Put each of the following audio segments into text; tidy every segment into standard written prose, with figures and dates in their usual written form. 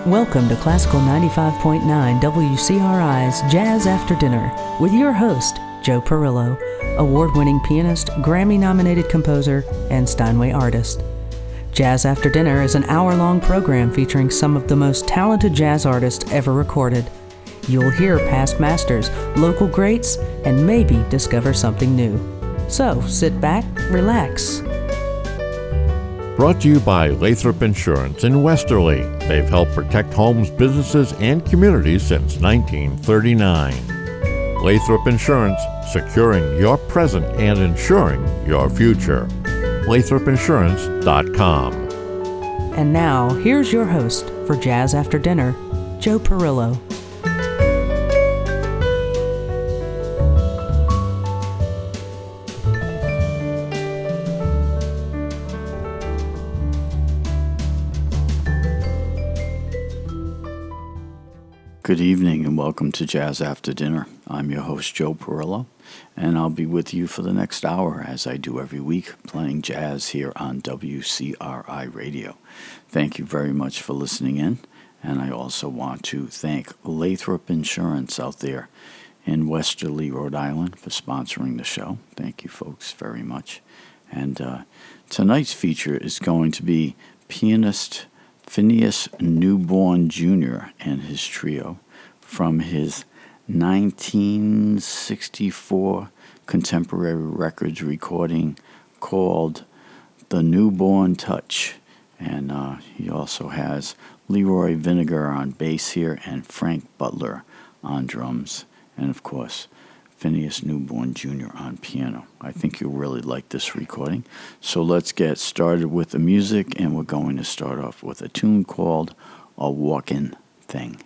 Welcome to Classical 95.9 WCRI's Jazz After Dinner with your host, Joe Perillo, award-winning pianist, Grammy-nominated composer, and Steinway artist. Jazz After Dinner is an hour-long program featuring some of the most talented jazz artists ever recorded. You'll hear past masters, local greats, and maybe discover something new. So, sit back, relax. Brought to you by Lathrop Insurance in Westerly. They've helped protect homes, businesses, and communities since 1939. Lathrop Insurance, securing your present and insuring your future. LathropInsurance.com. And now, here's your host for Jazz After Dinner, Joe Perillo. Good evening and welcome to Jazz After Dinner. I'm your host, Joe Perillo, and I'll be with you for the next hour, as I do every week, playing jazz here on WCRI Radio. Thank you very much for listening in, and I also want to thank Lathrop Insurance out there in Westerly, Rhode Island, for sponsoring the show. Thank you, folks, very much. And tonight's feature is going to be pianist Phineas Newborn Jr. and his trio from his 1964 Contemporary Records recording called The Newborn Touch. And he also has Leroy Vinegar on bass here and Frank Butler on drums. And of course, Phineas Newborn Jr. on piano. I think you'll really like this recording. So let's get started with the music, and we're going to start off with a tune called A Walkin' Thing.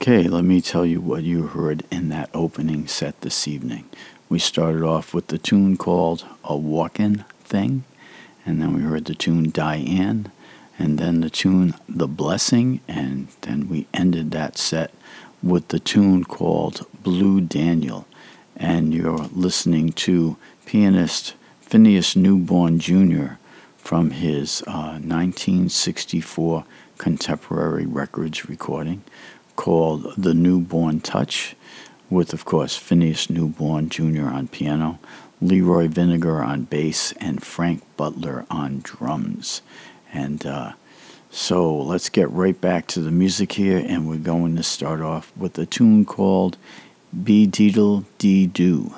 Okay, let me tell you what you heard in that opening set this evening. We started off with the tune called A Walkin' Thing, and then we heard the tune Diane, and then the tune The Blessing, and then we ended that set with the tune called Blue Daniel. And you're listening to pianist Phineas Newborn Jr. from his 1964 Contemporary Records recording called The Newborn Touch, with, of course, Phineas Newborn Jr. on piano, Leroy Vinegar on bass, and Frank Butler on drums. And so let's get right back to the music here, and we're going to start off with a tune called Be Deedle Dee Doo.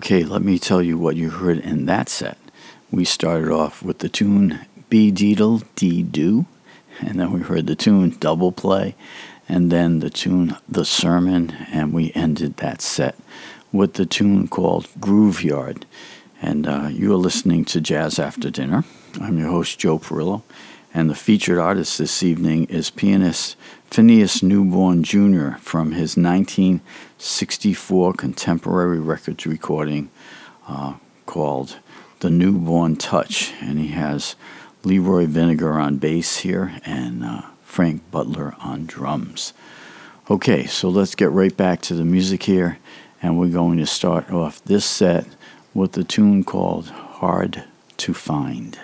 Okay, let me tell you what you heard in that set. We started off with the tune Be Deedle Dee Do, and then we heard the tune Double Play, and then the tune The Sermon, and we ended that set with the tune called Grooveyard. And you are listening to Jazz After Dinner. I'm your host, Joe Perillo, and the featured artist this evening is pianist Phineas Newborn Jr. from his 1964 Contemporary Records recording called The Newborn Touch. And he has Leroy Vinegar on bass here and Frank Butler on drums. Okay, so let's get right back to the music here, and we're going to start off this set with the tune called Hard to Find.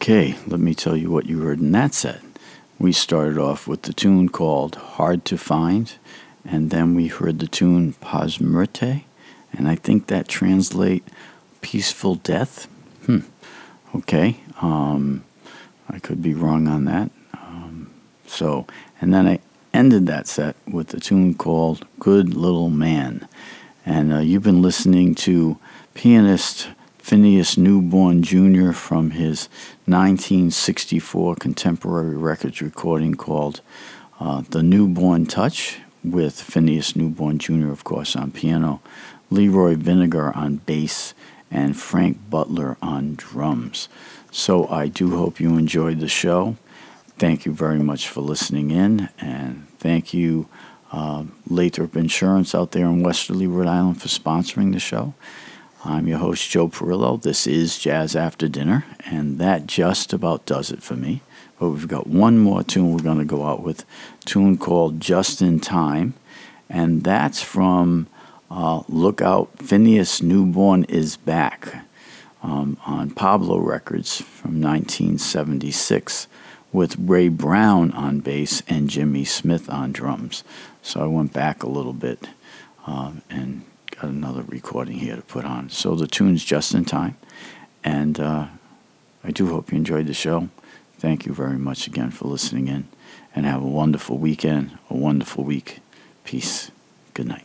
Okay, let me tell you what you heard in that set. We started off with the tune called Hard to Find, and then we heard the tune Pasmerte, and I think that translates Peaceful Death. Okay, I could be wrong on that. And then I ended that set with the tune called Good Little Man. And you've been listening to pianist Phineas Newborn Jr. from his 1964 Contemporary Records recording called The Newborn Touch, with Phineas Newborn Jr., of course, on piano, Leroy Vinegar on bass, and Frank Butler on drums. So I do hope you enjoyed the show. Thank you very much for listening in, and thank you, Lathrop Insurance out there in Westerly, Rhode Island, for sponsoring the show. I'm your host, Joe Perillo. This is Jazz After Dinner, and that just about does it for me. But we've got one more tune we're going to go out with, a tune called Just in Time, and that's from Look Out, Phineas Newborn is Back, on Pablo Records from 1976, with Ray Brown on bass and Jimmy Smith on drums. So I went back a little bit and got another recording here to put on. So the tune's Just in Time, and I do hope you enjoyed the show. Thank you very much again for listening in, and have a wonderful weekend, a wonderful week. Peace. Good night.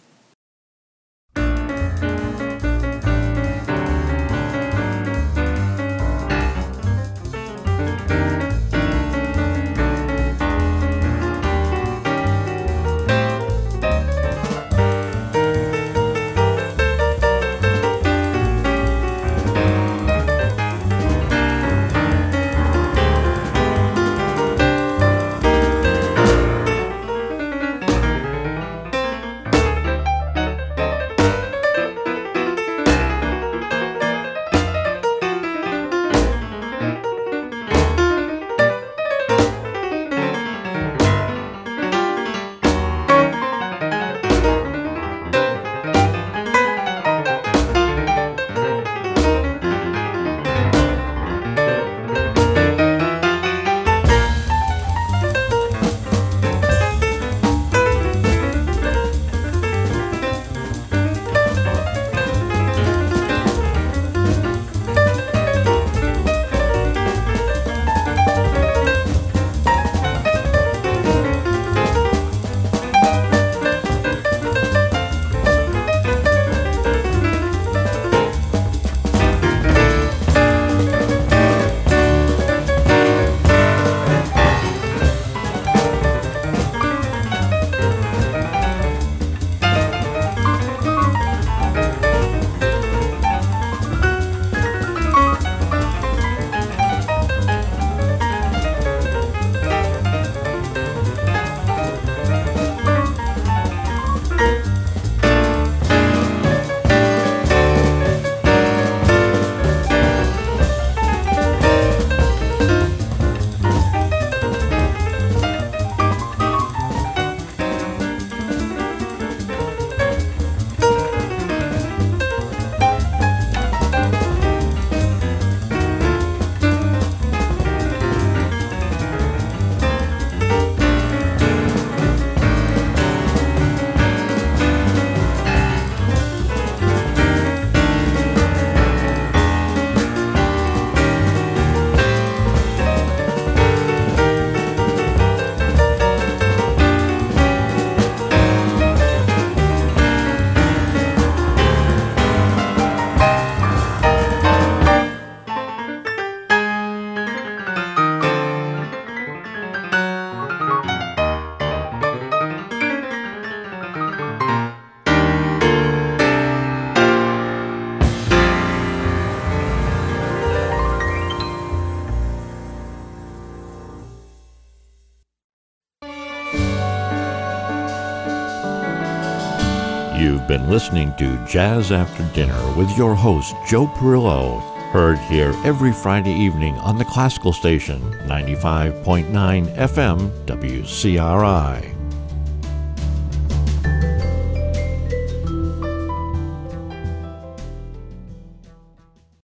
You've been listening to Jazz After Dinner with your host, Joe Perillo, heard here every Friday evening on the classical station, 95.9 FM WCRI.